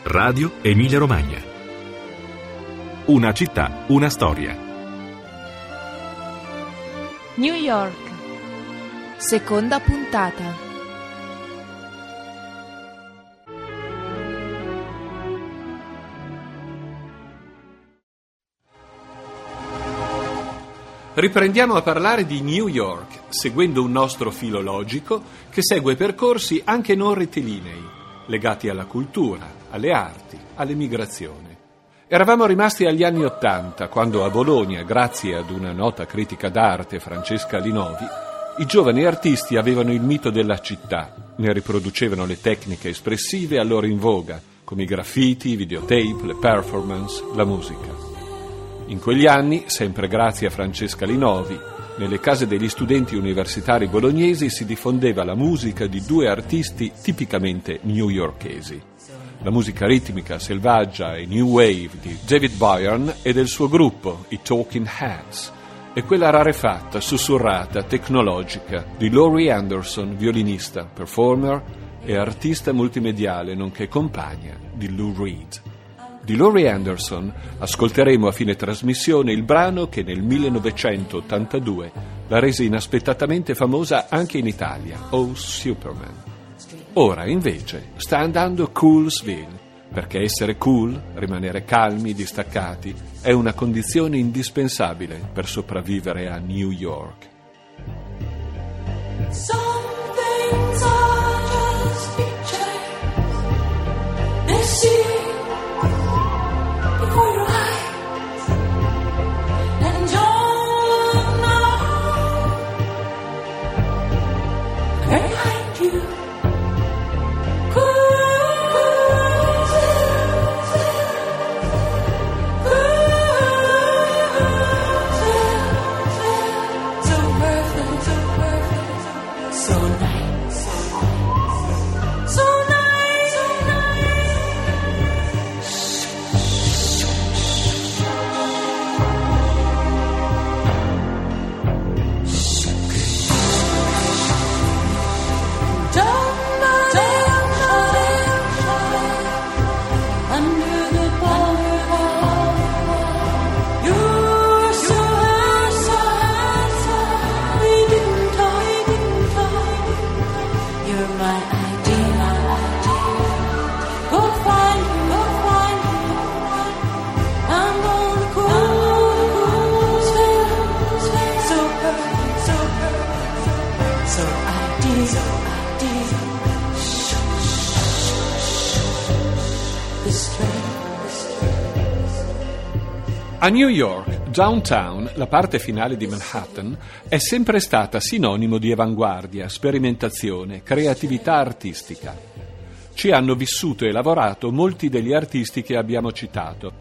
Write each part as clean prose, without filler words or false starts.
Radio Emilia Romagna. Una città, una storia. New York, seconda puntata. Riprendiamo a parlare di New York, seguendo un nostro filo logico che segue percorsi anche non rettilinei, legati alla cultura, alle arti, all'emigrazione. Eravamo rimasti agli anni '80, quando a Bologna, grazie ad una nota critica d'arte, Francesca Linovi, i giovani artisti avevano il mito della città, ne riproducevano le tecniche espressive allora in voga, come i graffiti, i videotape, le performance, la musica. In quegli anni, sempre grazie a Francesca Linovi, nelle case degli studenti universitari bolognesi si diffondeva la musica di due artisti tipicamente newyorkesi. La musica ritmica, selvaggia e new wave di David Byrne e del suo gruppo, i Talking Heads, e quella rarefatta, sussurrata, tecnologica di Laurie Anderson, violinista, performer e artista multimediale, nonché compagna di Lou Reed. Di Laurie Anderson ascolteremo a fine trasmissione il brano che nel 1982 la rese inaspettatamente famosa anche in Italia, Oh Superman. Ora invece sta andando Coolsville, perché essere cool, rimanere calmi, distaccati, è una condizione indispensabile per sopravvivere a New York. Some things are just pictures. They see before your eyes, and you're now behind you. A New York, downtown, la parte finale di Manhattan, è sempre stata sinonimo di avanguardia, sperimentazione, creatività artistica. Ci hanno vissuto e lavorato molti degli artisti che abbiamo citato,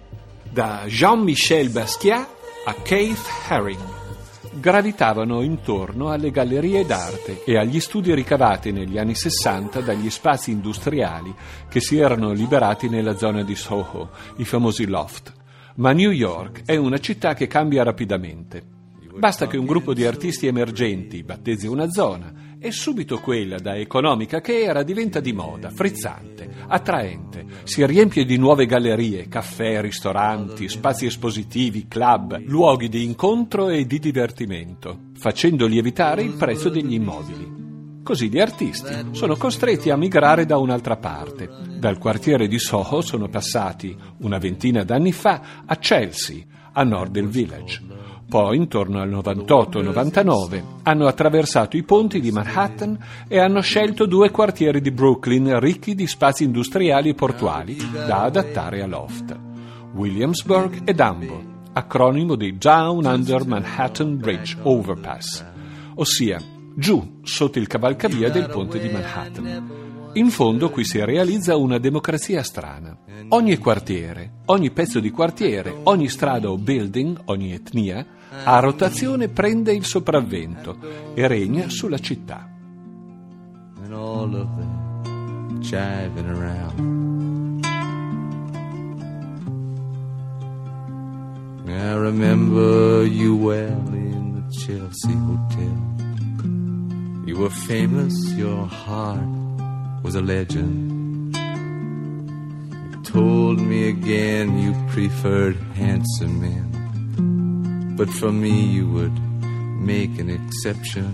da Jean-Michel Basquiat a Keith Haring. Gravitavano intorno alle gallerie d'arte e agli studi ricavati negli anni '60 dagli spazi industriali che si erano liberati nella zona di Soho, i famosi loft. Ma New York è una città che cambia rapidamente. Basta che un gruppo di artisti emergenti battezzi una zona e subito quella da economica che era diventa di moda, frizzante, attraente. Si riempie di nuove gallerie, caffè, ristoranti, spazi espositivi, club, luoghi di incontro e di divertimento, facendo lievitare il prezzo degli immobili. Così gli artisti sono costretti a migrare da un'altra parte. Dal quartiere di Soho sono passati, una ventina d'anni fa, a Chelsea, a nord del Village. Poi, intorno al 98-99, hanno attraversato i ponti di Manhattan e hanno scelto due quartieri di Brooklyn ricchi di spazi industriali e portuali da adattare a loft: Williamsburg e Dumbo, acronimo di Down Under Manhattan Bridge Overpass, ossia giù sotto il cavalcavia del ponte di Manhattan. In fondo qui si realizza una democrazia strana. Ogni quartiere, ogni pezzo di quartiere, ogni strada o building, ogni etnia, a rotazione prende il sopravvento e regna sulla città. And all of them jiving around. I remember you well in the Chelsea Hotel. You were famous, your heart was a legend. told me again you preferred handsome men, but for me you would make an exception.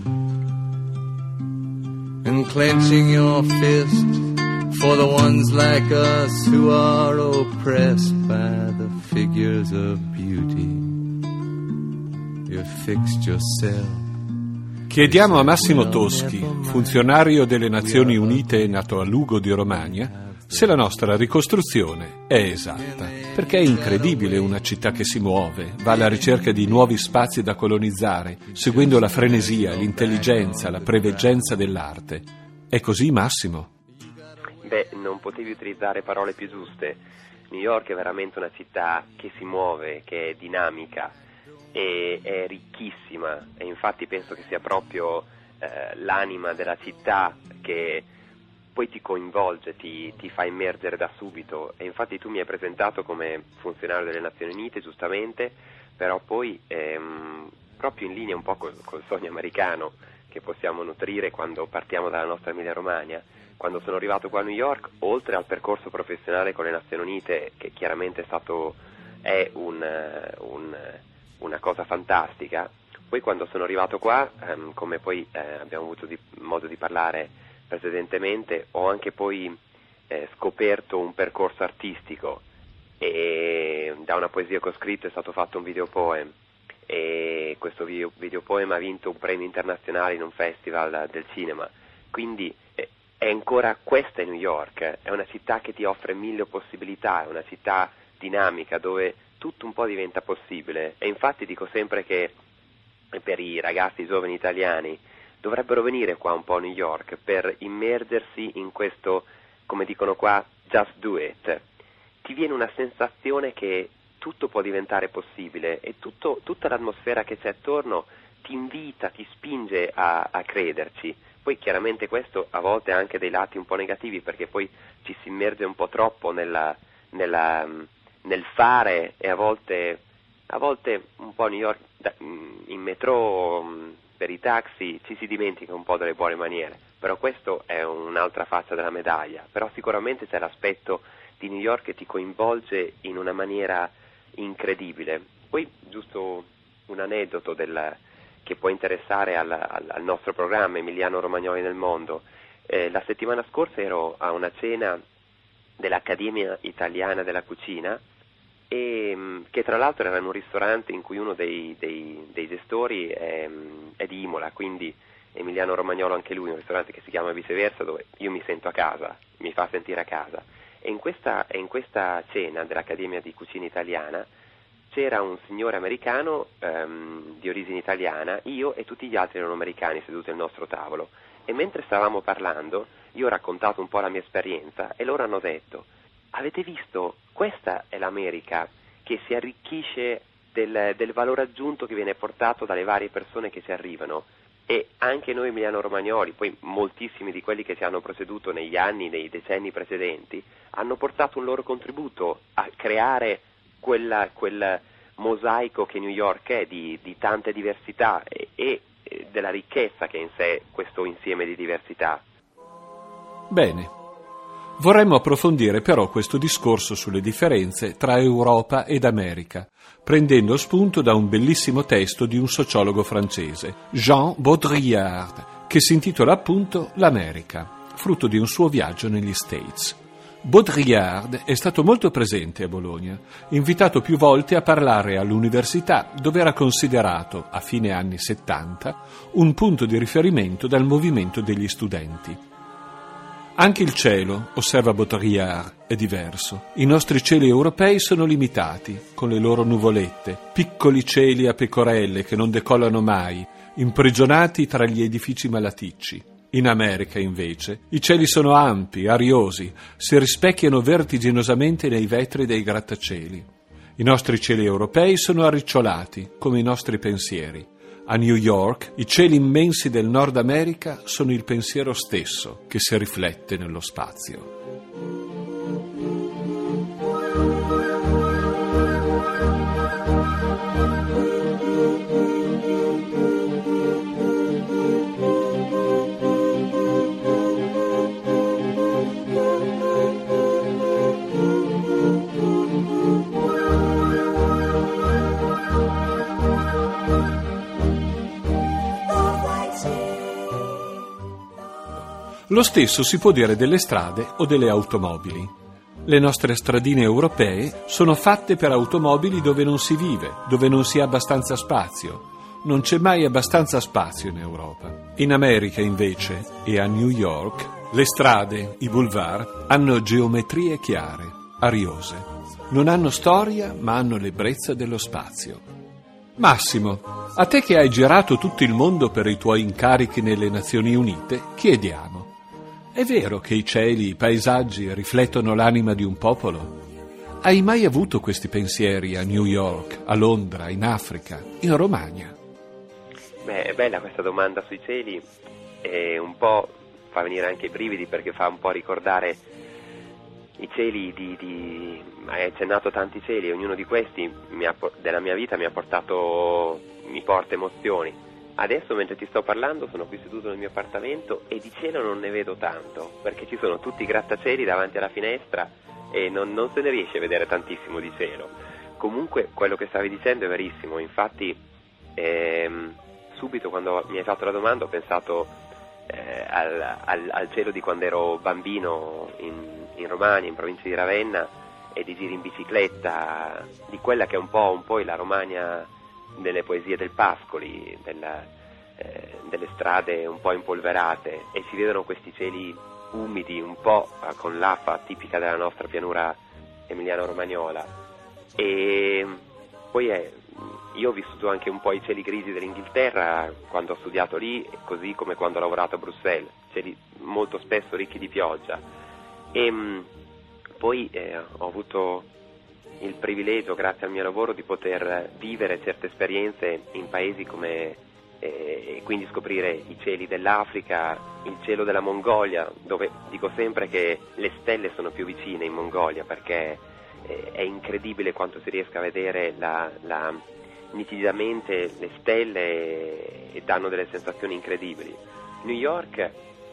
And clenching your fist for the ones like us who are oppressed by the figures of beauty, you fixed yourself. Chiediamo a Massimo Toschi, funzionario delle Nazioni Unite nato a Lugo di Romagna, se la nostra ricostruzione è esatta, perché è incredibile una città che si muove, va alla ricerca di nuovi spazi da colonizzare, seguendo la frenesia, l'intelligenza, la preveggenza dell'arte. È così, Massimo? Beh, non potevi utilizzare parole più giuste. New York è veramente una città che si muove, che è dinamica e è ricchissima, e infatti penso che sia proprio l'anima della città che poi ti coinvolge, ti fa immergere da subito. E infatti tu mi hai presentato come funzionario delle Nazioni Unite, giustamente, però poi proprio in linea un po' col sogno americano che possiamo nutrire quando partiamo dalla nostra Emilia Romagna. Quando sono arrivato qua a New York, oltre al percorso professionale con le Nazioni Unite, che chiaramente è una cosa fantastica, poi quando sono arrivato qua, come poi abbiamo avuto modo di parlare precedentemente, ho anche poi scoperto un percorso artistico, e da una poesia che ho scritto è stato fatto un videopoem, e questo videopoem ha vinto un premio internazionale in un festival del cinema. Quindi è ancora questa è New York, è una città che ti offre mille possibilità, è una città dinamica dove tutto un po' diventa possibile, e infatti dico sempre che per i ragazzi giovani italiani dovrebbero venire qua un po' a New York per immergersi in questo, come dicono qua, just do it. Ti viene una sensazione che tutto può diventare possibile, e tutta l'atmosfera che c'è attorno ti invita, ti spinge a crederci. Poi chiaramente questo a volte ha anche dei lati un po' negativi, perché poi ci si immerge un po' troppo nel fare, e a volte un po' a New York in metro, per i taxi, ci si dimentica un po' delle buone maniere, però questo è un'altra faccia della medaglia. Però sicuramente c'è l'aspetto di New York che ti coinvolge in una maniera incredibile. Poi giusto un aneddoto che può interessare al nostro programma Emiliano Romagnoli nel mondo. La settimana scorsa ero a una cena dell'Accademia Italiana della Cucina, e che tra l'altro era in un ristorante in cui uno dei gestori è di Imola, quindi Emiliano Romagnolo anche lui, un ristorante che si chiama Viceversa, dove io mi sento a casa, mi fa sentire a casa. E in questa cena dell'Accademia di Cucina Italiana c'era un signore americano di origine italiana, io e tutti gli altri erano americani seduti al nostro tavolo, e mentre stavamo parlando io ho raccontato un po' la mia esperienza, e loro hanno detto: avete visto, questa è l'America che si arricchisce del valore aggiunto che viene portato dalle varie persone che ci arrivano. E anche noi Emiliano Romagnoli, poi moltissimi di quelli che ci hanno preceduto negli anni, nei decenni precedenti, hanno portato un loro contributo a creare quel mosaico che New York è, di tante diversità e della ricchezza che è in sé questo insieme di diversità. Bene. Vorremmo approfondire però questo discorso sulle differenze tra Europa ed America, prendendo spunto da un bellissimo testo di un sociologo francese, Jean Baudrillard, che si intitola appunto L'America, frutto di un suo viaggio negli States. Baudrillard è stato molto presente a Bologna, invitato più volte a parlare all'università, dove era considerato, a fine anni 70, un punto di riferimento dal movimento degli studenti. Anche il cielo, osserva Baudrillard, è diverso. I nostri cieli europei sono limitati, con le loro nuvolette, piccoli cieli a pecorelle che non decollano mai, imprigionati tra gli edifici malaticci. In America, invece, i cieli sono ampi, ariosi, si rispecchiano vertiginosamente nei vetri dei grattacieli. I nostri cieli europei sono arricciolati, come i nostri pensieri. A New York, i cieli immensi del Nord America sono il pensiero stesso che si riflette nello spazio. Lo stesso si può dire delle strade o delle automobili. Le nostre stradine europee sono fatte per automobili dove non si vive, dove non si ha abbastanza spazio. Non c'è mai abbastanza spazio in Europa. In America, invece, e a New York, le strade, i boulevard, hanno geometrie chiare, ariose. Non hanno storia, ma hanno l'ebbrezza dello spazio. Massimo, a te che hai girato tutto il mondo per i tuoi incarichi nelle Nazioni Unite, chiediamo: è vero che i cieli, i paesaggi riflettono l'anima di un popolo? Hai mai avuto questi pensieri a New York, a Londra, in Africa, in Romagna? Beh, è bella questa domanda sui cieli e un po' fa venire anche i brividi, perché fa un po' ricordare i cieli hai accennato tanti cieli, e ognuno di questi della mia vita mi porta emozioni. Adesso, mentre ti sto parlando, sono qui seduto nel mio appartamento e di cielo non ne vedo tanto, perché ci sono tutti i grattacieli davanti alla finestra e non se ne riesce a vedere tantissimo di cielo. Comunque quello che stavi dicendo è verissimo, infatti subito quando mi hai fatto la domanda ho pensato al cielo di quando ero bambino in Romagna, in provincia di Ravenna, e di giri in bicicletta, di quella che è un po' la Romagna delle poesie del Pascoli, delle strade un po' impolverate, e si vedono questi cieli umidi, un po' con l'afa tipica della nostra pianura emiliano-romagnola. E poi io ho vissuto anche un po' i cieli grigi dell'Inghilterra quando ho studiato lì, così come quando ho lavorato a Bruxelles, cieli molto spesso ricchi di pioggia. E poi ho avuto il privilegio, grazie al mio lavoro, di poter vivere certe esperienze in paesi come e quindi scoprire i cieli dell'Africa, il cielo della Mongolia, dove dico sempre che le stelle sono più vicine in Mongolia, perché è incredibile quanto si riesca a vedere nitidamente le stelle e danno delle sensazioni incredibili. New York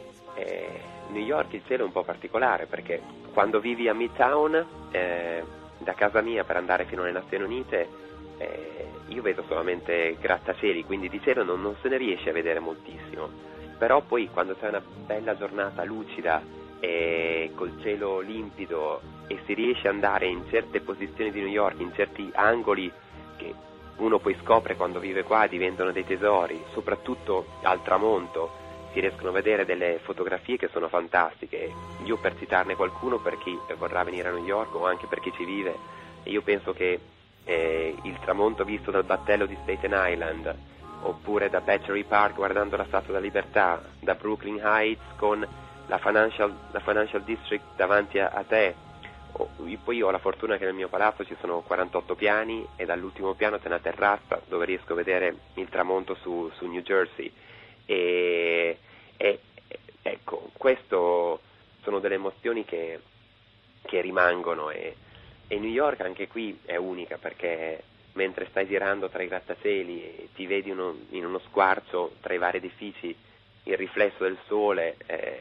il cielo è un po' particolare, perché quando vivi a Midtown, da casa mia per andare fino alle Nazioni Unite, io vedo solamente grattacieli, quindi di cielo non se ne riesce a vedere moltissimo. Però poi quando c'è una bella giornata lucida e col cielo limpido e si riesce ad andare in certe posizioni di New York, in certi angoli che uno poi scopre quando vive qua diventano dei tesori, soprattutto al tramonto si riescono a vedere delle fotografie che sono fantastiche. Io, per citarne qualcuno, per chi vorrà venire a New York o anche per chi ci vive, io penso che il tramonto visto dal battello di Staten Island, oppure da Battery Park guardando la Statua della Libertà, da Brooklyn Heights con la Financial District davanti a te. Poi ho la fortuna che nel mio palazzo ci sono 48 piani e dall'ultimo piano c'è una terrazza dove riesco a vedere il tramonto su New Jersey. E ecco, questo sono delle emozioni che rimangono, e New York anche qui è unica, perché mentre stai girando tra i grattacieli e ti vedi in uno squarcio tra i vari edifici il riflesso del sole,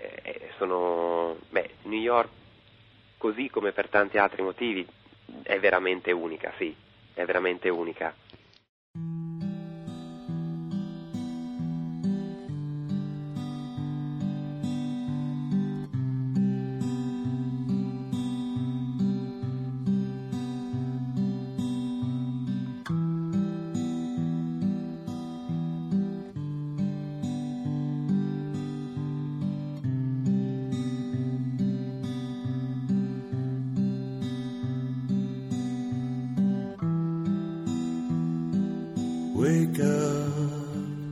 New York, così come per tanti altri motivi, è veramente unica, sì, è veramente unica. Wake up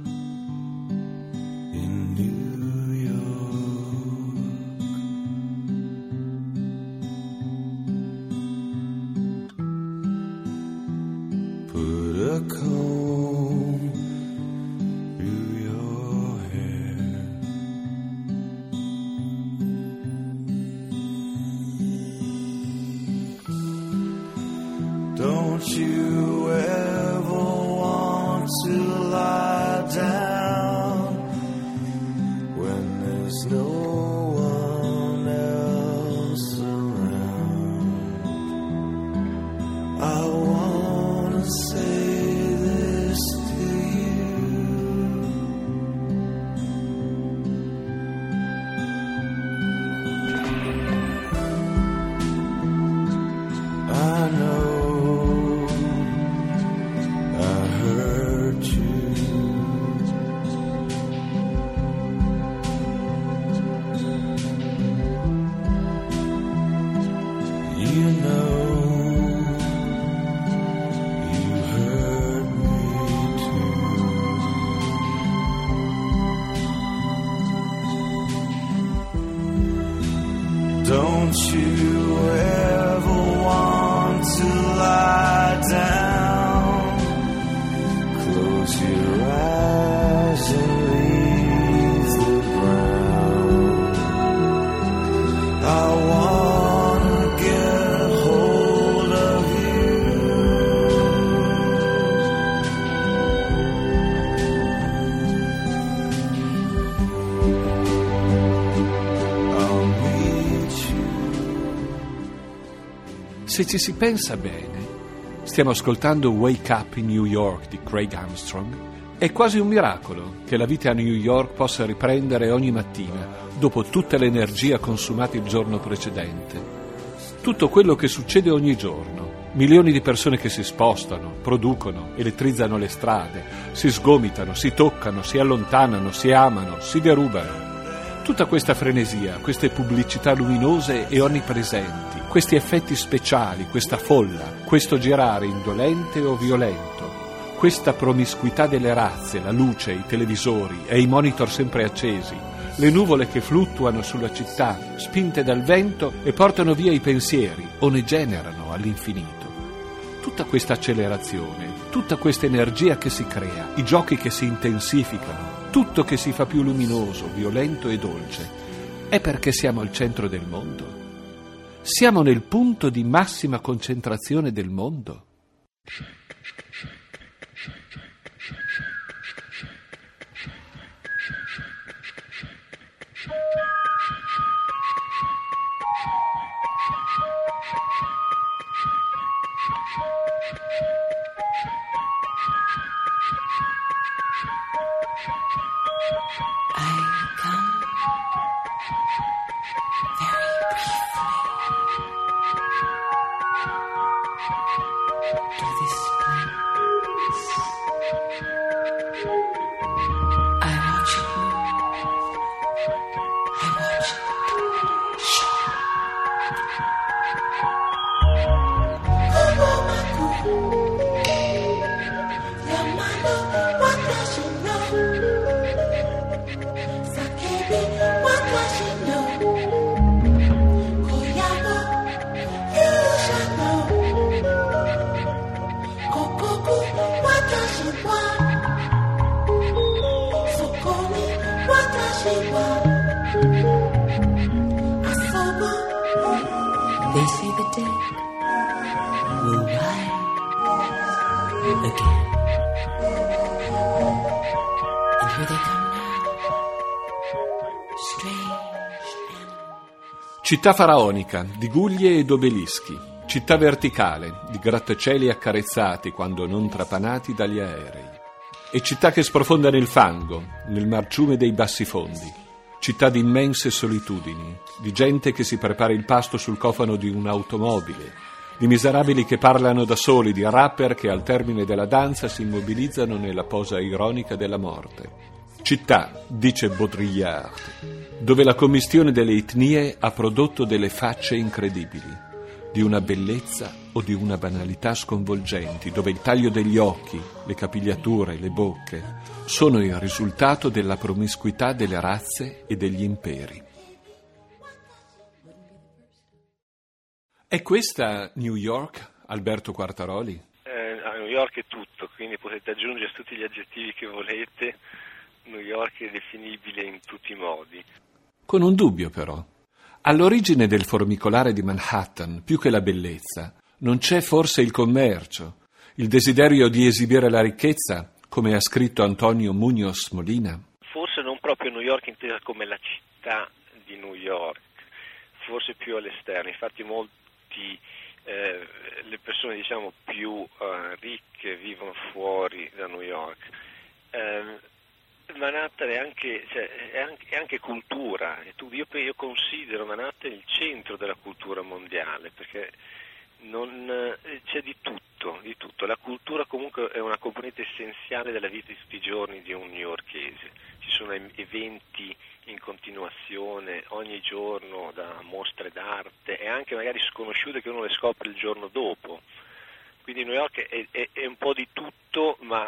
in New York. Put a comb through your hair. Don't you ever to lie down when there's no one else around. I wanna say this to you. Don't you ever want to lie down? Close your eyes and leave the ground. I wanna get hold of you. I'll meet you. Se ci si pensa bene, stiamo ascoltando Wake Up in New York di Craig Armstrong. È quasi un miracolo che la vita a New York possa riprendere ogni mattina, dopo tutta l'energia consumata il giorno precedente. Tutto quello che succede ogni giorno. Milioni di persone che si spostano, producono, elettrizzano le strade, si sgomitano, si toccano, si allontanano, si amano, si derubano. Tutta questa frenesia, queste pubblicità luminose e onnipresenti, questi effetti speciali, questa folla, questo girare indolente o violento, questa promiscuità delle razze, la luce, i televisori e i monitor sempre accesi, le nuvole che fluttuano sulla città, spinte dal vento e portano via i pensieri o ne generano all'infinito. Tutta questa accelerazione, tutta questa energia che si crea, i giochi che si intensificano, tutto che si fa più luminoso, violento e dolce, è perché siamo al centro del mondo? Siamo nel punto di massima concentrazione del mondo? I come very briefly to this place. I watch it move. I watch it shake. Llamando, what does she know? Sakebi, what does she know? Koyama, you shall know. Kokoku, what does she want? Sokoni, what does she want? Asobo, they say the dead will rise again. And here they come now. Strange animals. Città faraonica, di guglie ed obelischi. Città verticale, di grattacieli accarezzati quando non trapanati dagli aerei. E città che sprofonda nel fango, nel marciume dei bassifondi. Città di immense solitudini, di gente che si prepara il pasto sul cofano di un'automobile, di miserabili che parlano da soli, di rapper che al termine della danza si immobilizzano nella posa ironica della morte. Città, dice Baudrillard, dove la commistione delle etnie ha prodotto delle facce incredibili, di una bellezza o di una banalità sconvolgenti, dove il taglio degli occhi, le capigliature, le bocche sono il risultato della promiscuità delle razze e degli imperi. È questa New York, Alberto Quartaroli? A New York è tutto, quindi potete aggiungere tutti gli aggettivi che volete. New York è definibile in tutti i modi. Con un dubbio però. All'origine del formicolare di Manhattan, più che la bellezza, non c'è forse il commercio, il desiderio di esibire la ricchezza, come ha scritto Antonio Muñoz Molina? Forse non proprio New York intesa come la città di New York, forse più all'esterno. Infatti le persone diciamo più ricche vivono fuori da New York. Manhattan è anche cultura, e io considero Manhattan il centro della cultura mondiale, perché c'è di tutto. La cultura comunque è una componente essenziale della vita di tutti i giorni di un newyorkese. Ci sono eventi in continuazione ogni giorno, da mostre d'arte e anche magari sconosciute che uno le scopre il giorno dopo. Quindi New York è un po' di tutto, ma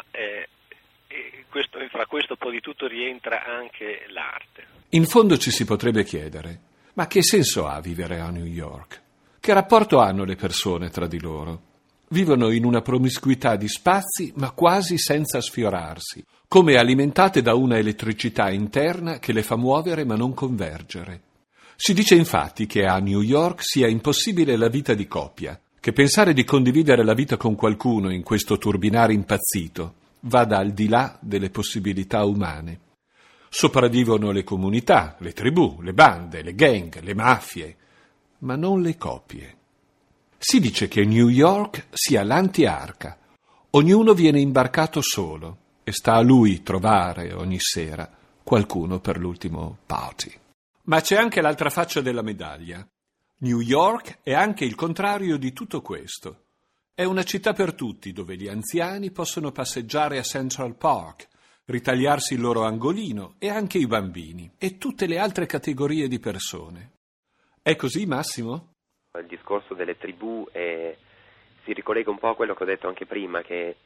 fra questo po' di tutto rientra anche l'arte. In fondo ci si potrebbe chiedere: Ma che senso ha vivere a New York? Che rapporto hanno le persone tra di loro? Vivono in una promiscuità di spazi, ma quasi senza sfiorarsi, come alimentate da una elettricità interna che le fa muovere ma non convergere. Si dice infatti che a New York sia impossibile la vita di coppia, che pensare di condividere la vita con qualcuno in questo turbinare impazzito vada al di là delle possibilità umane. Sopravvivono le comunità, le tribù, le bande, le gang, le mafie, ma non le coppie. Si dice che New York sia l'antiarca. Ognuno viene imbarcato solo e sta a lui trovare ogni sera qualcuno per l'ultimo party. Ma c'è anche l'altra faccia della medaglia. New York è anche il contrario di tutto questo. È una città per tutti, dove gli anziani possono passeggiare a Central Park, ritagliarsi il loro angolino, e anche i bambini e tutte le altre categorie di persone. È così, Massimo? Il discorso delle tribù si ricollega un po' a quello che ho detto anche prima, che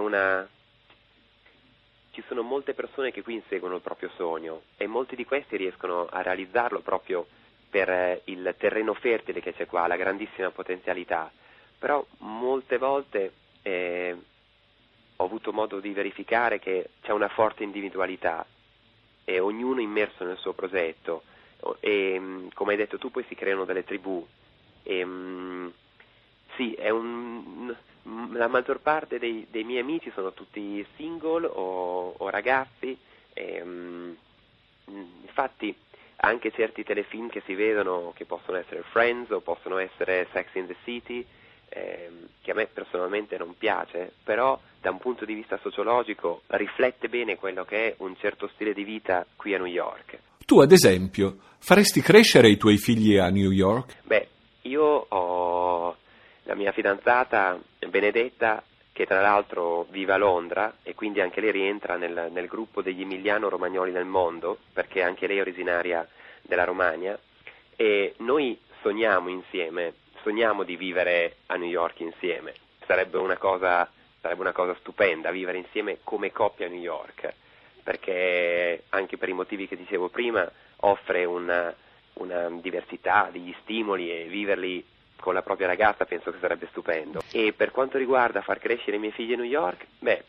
ci sono molte persone che qui inseguono il proprio sogno e molti di questi riescono a realizzarlo proprio per il terreno fertile che c'è qua, la grandissima potenzialità. Però molte volte ho avuto modo di verificare che c'è una forte individualità e ognuno immerso nel suo progetto e come hai detto tu poi si creano delle tribù e, sì, la maggior parte dei miei amici sono tutti single o ragazzi e, infatti anche certi telefilm che si vedono che possono essere Friends o possono essere Sex in the City che a me personalmente non piace, però da un punto di vista sociologico riflette bene quello che è un certo stile di vita qui a New York. Tu, ad esempio, faresti crescere i tuoi figli a New York? Beh, io ho la mia fidanzata Benedetta, che tra l'altro vive a Londra e quindi anche lei rientra nel gruppo degli emiliano-romagnoli del mondo, perché anche lei è originaria della Romagna, e noi sogniamo di vivere a New York insieme. Sarebbe una cosa stupenda vivere insieme come coppia a New York, perché anche per i motivi che dicevo prima offre una diversità degli stimoli e viverli con la propria ragazza penso che sarebbe stupendo. E per quanto riguarda far crescere i miei figli a New York,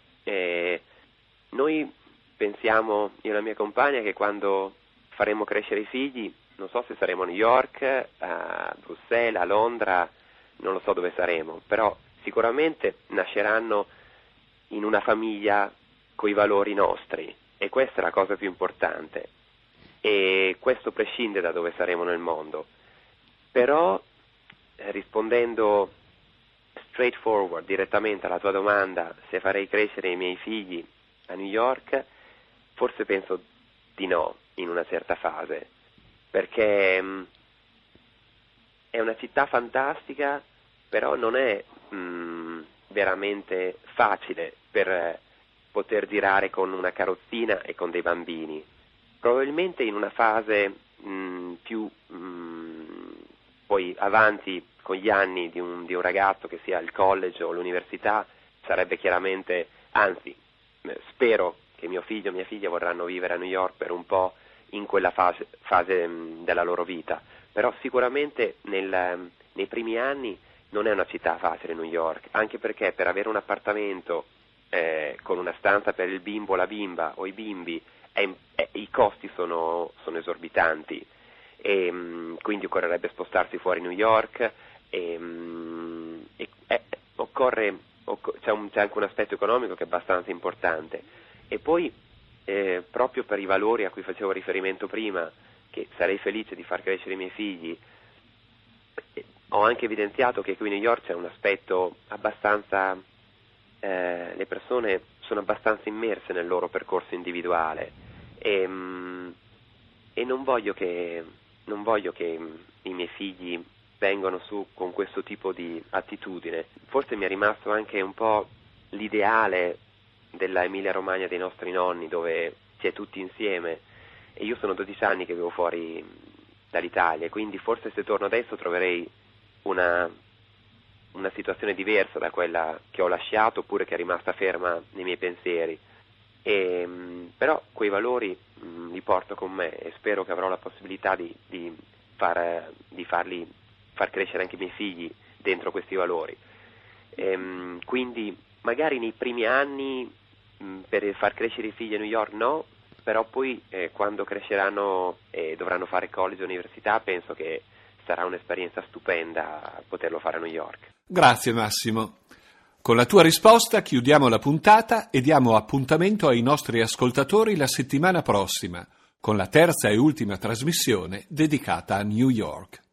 noi pensiamo, io e la mia compagna, che quando faremo crescere i figli, non so se saremo a New York, a Bruxelles, a Londra, non lo so dove saremo, però sicuramente nasceranno in una famiglia coi valori nostri e questa è la cosa più importante e questo prescinde da dove saremo nel mondo. Però rispondendo straightforward, direttamente alla tua domanda, se farei crescere i miei figli a New York, forse penso di no in una certa fase, perché è una città fantastica, però non è veramente facile per poter girare con una carrozzina e con dei bambini. Probabilmente in una fase più poi avanti con gli anni di un ragazzo, che sia il college o l'università, sarebbe chiaramente, anzi spero che mio figlio o mia figlia vorranno vivere a New York per un po' in quella fase della loro vita, però sicuramente nei primi anni non è una città facile New York, anche perché per avere un appartamento con una stanza per il bimbo o la bimba o i bimbi i costi sono esorbitanti e quindi occorrerebbe spostarsi fuori New York c'è anche un aspetto economico che è abbastanza importante e poi proprio per i valori a cui facevo riferimento prima, che sarei felice di far crescere i miei figli, ho anche evidenziato che qui a New York c'è un aspetto abbastanza le persone sono abbastanza immerse nel loro percorso individuale e non voglio che i miei figli vengano su con questo tipo di attitudine. Forse mi è rimasto anche un po' l'ideale della Emilia Romagna dei nostri nonni, dove si è tutti insieme, e io sono 12 anni che vivo fuori dall'Italia, quindi forse se torno adesso troverei una situazione diversa da quella che ho lasciato oppure che è rimasta ferma nei miei pensieri. Però quei valori li porto con me e spero che avrò la possibilità di far crescere anche i miei figli dentro questi valori. Quindi magari nei primi anni per far crescere i figli a New York no, però poi quando cresceranno e dovranno fare college e università penso che sarà un'esperienza stupenda poterlo fare a New York. Grazie Massimo. Con la tua risposta chiudiamo la puntata e diamo appuntamento ai nostri ascoltatori la settimana prossima con la terza e ultima trasmissione dedicata a New York.